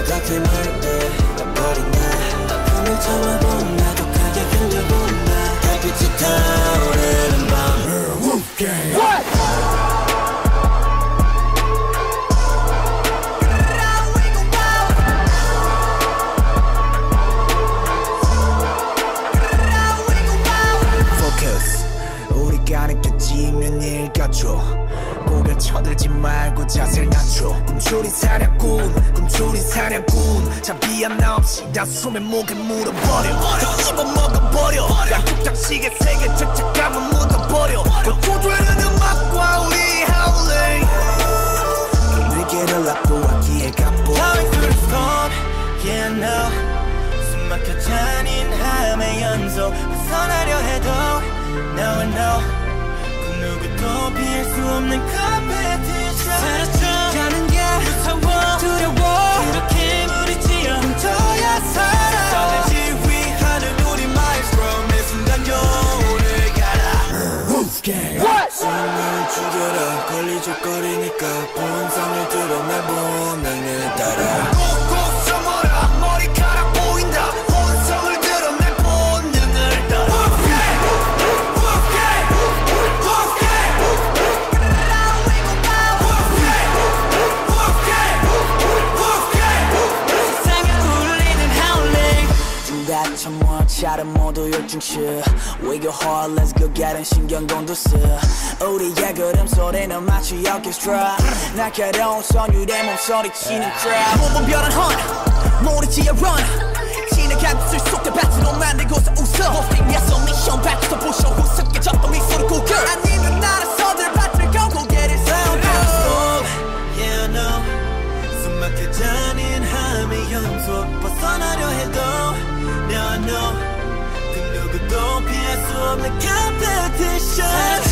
딱히 말때 버린 나 꿈을 참아본 나도 크게 흔들본 나 달빛이 타오르는 밤 Wolfgang 우리가 느껴지면 읽어줘 고개를 쳐들지 말고 자세를 낮춰 꿈초리 사냥꾼 자비한 나 없이 다 숨에 목에 물어버려 다 씹어먹어버려 양국장식의 세계 죄책감은 묻어버려 고조되는 음악과 우리 howling 물기를 납부하기에 갑부 Coming through the storm Yeah I know 숨막혀 잔인함의 연속 벗어나려 해도 Now I know 그 누구도 피할 수 없는 competition 사라져가는 게 무서워 두려워 이렇게 무리지어 훔쳐야 살아 떠날 지휘하는 우리 maestro 매 순간 요를 갈아 Wolfgang 숨을 죽여라 걸리적거리니까 본성을 드러내 본능을 따라 꼭꼭 숨어라 머리카락 보인다 본성을 드러내 본능을 따라 차를 모두 열중시 We go hard, let's go get it 신경 곤두스 우리의 걸음소리는 마치 orchestra 날카로운 선율의 몸소리치는 trap 몸은 별한 헌 모르지의 run 지나간 술 속에 배트로 만들고서 웃어 호스팅에서 미션 배트서 부셔 우습게졌던 미소를 구겨 아니면 나라서들 밭을 걸고 get it sound Yeah I know 숨막혀 잔인함의 연속 벗어나려 해도 Now I know 그 누구도 피할 수 없는 competition